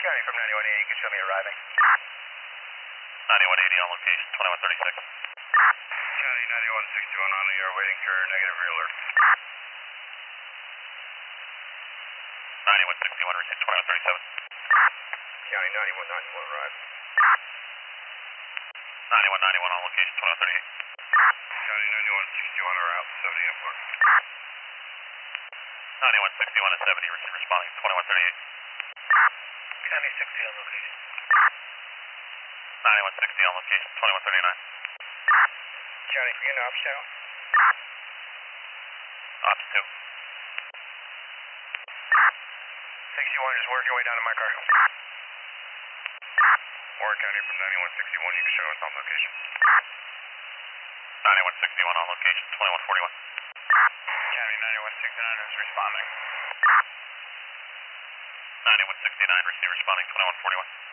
County from 9180, you can show me arriving. 9180 on location, 2136. County 9161 on the air, waiting for negative rear alert. 9161, received 2137. County 9191, arrive. 9191 on location, 2138. County 9161 are out, 70 and 4. 9161 and 70, receive responding, 2138. County 60 on location. 9160 on location, 2139. County, for you an ops channel. Ops 2. 61, just work your way down to my car. Warren County from 9161, you can show us on location. 9161 on location, 2141. County 9169 is responding. 9169, receive responding, 2141.